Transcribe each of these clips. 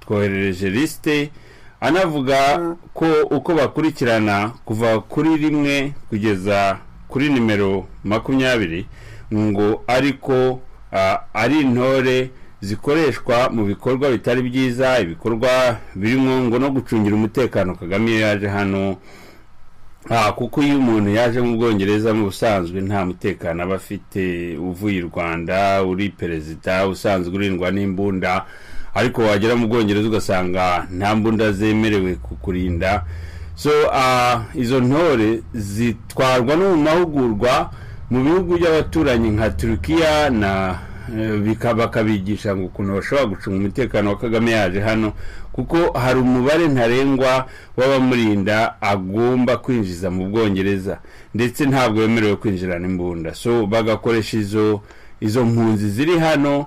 twoherereje liste anavuga ko uko bakurikirana kuva kuri 1 kugeza kuri nimero 20 ngo ariko ari intore zikoreshwa mu bikorwa bitari byiza, ibikorwa birimo ngo no gucungira umutekano Kagame yaje hano. Kuko iyo umuntu yaje mu Bwongereza mu busanzwe nta mutekano abafite, uvuye u Rwanda uri perezida usanzwe urindwa n'imbunda, ariko wagera mu Bwongereza ugasanga nta mbunda zemerewe kukurinda. So izo ntore zitwarwa no mu mahugurwa mu bihugu by'abaturanyi nka Turkiya na bakabigisha ngo ukuntu bashobora gucunga umutekano wa Kagame yaje hano, kuko hari umubare ntarengwa w'abamurinda agomba kwinjiza mu Bwongereza, ndetse ntabwo yemerewe kwinjirana imbunda. So bagakoresha izo mpunzi ziri hano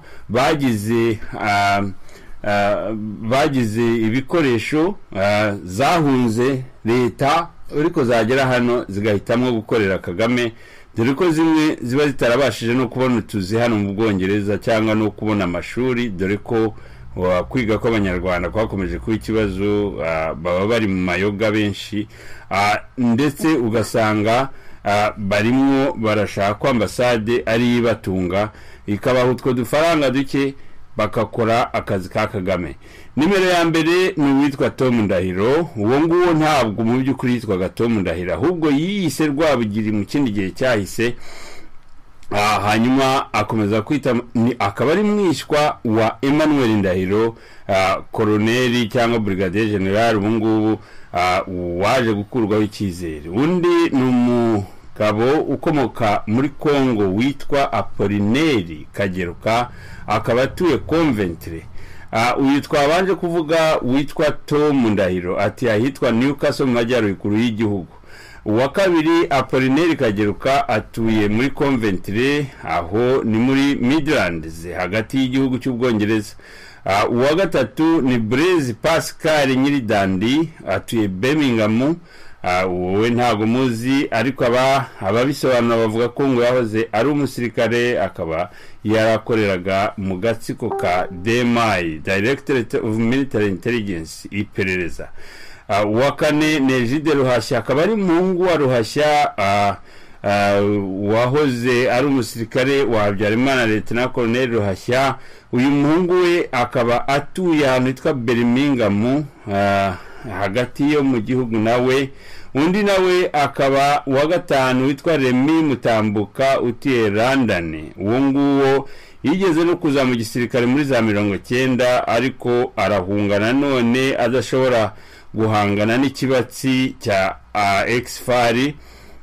bagize ibikoresho zahunze leta, ariko zagera hano zigahitamo gukorera Kagame, dore ko zimwe ziba zitarabashije no kubona utuzi hano mu Bwongereza cyangwa no kubona amashuri, dore ko kwiga kw'abanyarwanda kwakomeje kuba ikibazo, baba bari mu mayoga benshi, ndetse ugasanga barimo barashaka ambasade ari ibatunga ikabaho utwo dufaranga duke bakakora akazi ka Kagame. Nimero ya mbere ni uwitwa Tom Ndahiro. Uwo nguwo ntabwo mu by'ukuri yitwaga Tom Ndahiro, ahubwo yiyise Rwabugiri mu kindi gihe cyahise, hanyuma akomeza kwita akaba ari mwishywa wa Emmanuel Ndahiro, koloneli cyangwa brigadier general ubu ngubu waje gukurwaho icyizere. Undi ni umugabo ukomoka muri Kongo witwa Apollinaire Kageruka, akaba atuye Coventry. Uyu twabanje kuvuga witwa Tom Ndahiro ati ahitwa Newcastle mu majyaruguru y'igihugu. Uwa kabiri Apollinaire Kageruka atuye muri Coventry, aho ni muri Midlands hagati y'igihugu cy'Ubwongereza. Uwa gatatu ni Blaise Pascal Nyiridandi atuye Birmingham. Wowe ntago muzi, ariko ababisobanura bavuga ko ngo yahoze ari umusirikare, akaba yarakoreraga mu gatsiko ka DMI, Directorate of Military Intelligence, iperereza. Uwa kane ni Egide Ruhashya, akaba ari umuhungu wa Ruhashya wahoze ari umusirikare wa Habyarimana, Lieutenant Colonel Ruhashya. Uyu muhungu we akaba atuye ahantu hitwa Birmingham, hagati yo mu gihugu nawe. Undi nawe akaba uwa gatanu witwa Remy Mutambuka utuye London. Uwo nguwo yigeze no kuza mu gisirikare muri za 90, ariko arahungana none adashobora guhangana n'ikibatsi cya Exfari,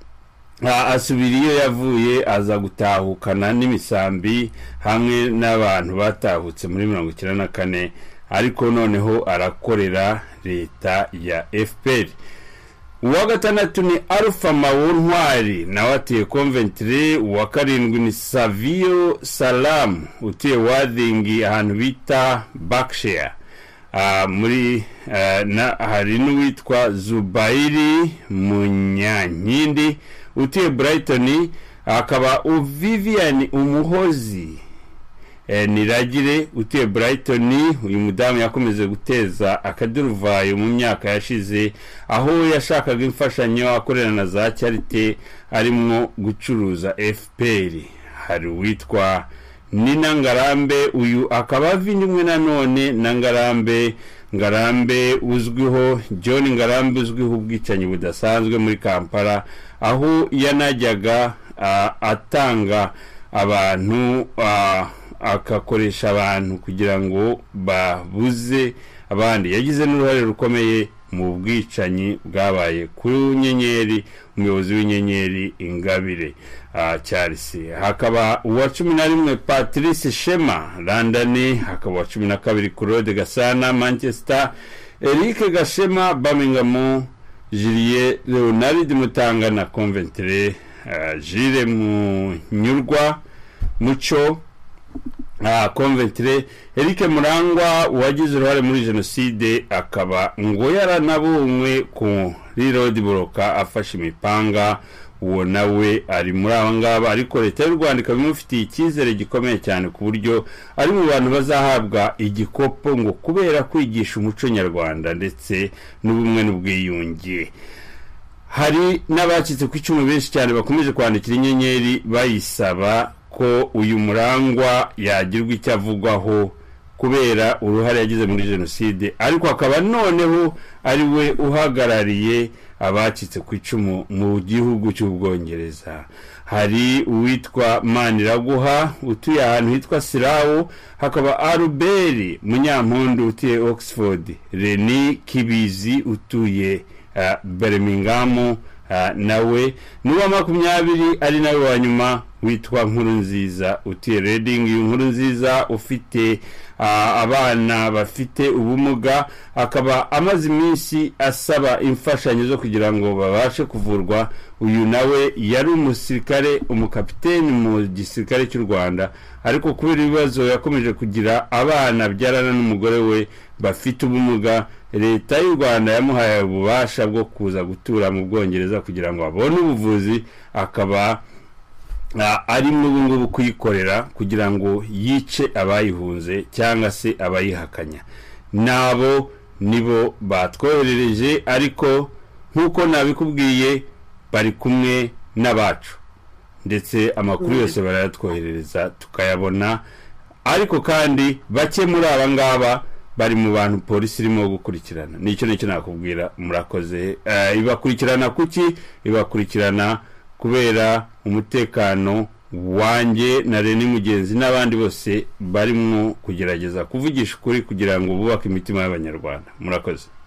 asubira iyo yavuye aza gutahukana n'imisambi hamwe n'abantu batahutse muri 94, ariko noneho arakorera leta ya FPR. Uwa gatandatu ni Alpha Mawuntwari nawe atuye Coventry. Uwa karindwi ni Savio Salam utuye Worthing ahantu bita Berkshire. Muri hari n'uwitwa Zubairi Munyankindi utuye Brighton, akaba Vivian Umuhozi Niragire utuye Brighton. Uyu mudamu yakomeze guteza akaduruvayo mu myaka yashize, aho yashakaga imfashanyo akorera na za charity arimo gucuruza FPR. Hari witwa Nina Ngarambe, uyu akaba avindimwe nanone na Ngarambe uzwiho John Ngarambe uzwiho ubwicanyi budasanzwe muri Kampala, aho yanajyaga atanga abantu akakoresha abantu kugira ngo babuze abandi. Yagize n'uruhare rukomeye mu bwicanyi bwabaye ku Nyenyeri, umuyobozi w'Inyenyeri Ingabire Charles. Hakaba uwa 11 Patrice Shema London, hakaba uwa 12 Claude Gasana Manchester, Eric Gashema Birmingham, Julie Leonard Mutangana Coventry, Jire Munyurwa Muco Coventry, Eric Murangwa wagize uruhare muri jenoside, akaba ngo yaranabumwe ku Road Block afashe imipanga. uwo nawe ari muri aba ngaba, ariko leta y'u Rwanda ikaba imufitiye icyizere gikomeye cyane ku buryo ari mu bantu bazahabwa igikopo ngo kubera kwigisha umuco nyarwanda ndetse n'ubumwe n'ubwiyunge. Hari n'abacitse ku icumu benshi cyane bakomeje kwandikira inyenyeri bayisaba ko uyu Murangwa yagirwa icyo avugwaho kubera uruhare yagize muri jenoside, ariko akaba noneho ari we uhagarariye abacitse ku icumu mu gihugu cy'Ubwongereza. Hari uwitwa Maniraguha utuye ahantu hitwa Sirawo, hakaba Albert Munyampundu utuye Oxford, Reni Kibizi utuye Birmingham, nawe n'uwa 20 ari nawe wa nyuma witwa Nkurunziza utuye Reading. Nkurunziza ufite abana bafite ubumuga, akaba amaze iminsi asaba imfashanyo zo kugira ngo babashe kuvurwa. Uyu nawe yari umusirikare, umukapiteni mu gisirikare cy'u Rwanda, ariko kubera ibibazo yakomeje kugira abana byarana n'umugore we bafite ubumuga, leta y'u Rwanda yamuhaye ububasha bwo kuza gutura mu Bwongereza kugira ngo abone ubuvuzi, akaba ari n'ubungubu kuyikorera kugira ngo yice abayihunze cyangwa se abayihakanya. Nabo nibo batwoherereje, ariko nk'uko nabikubwiye bari kumwe n'abacu ndetse amakuru yose barayatwoherereza tukayabona, ariko kandi bake muri aba ngaba bari mu bantu polisi irimo gukurikirana. Nicyo nakubwira. Murakoze. Ibakurikirana kuki? Ibakurikirana kubera umutekano wanjye na Reni Mugenzi n'abandi bose barimo kugerageza kuvugisha ukuri kugira ngo bubake imitima y'Abanyarwanda. Murakoze.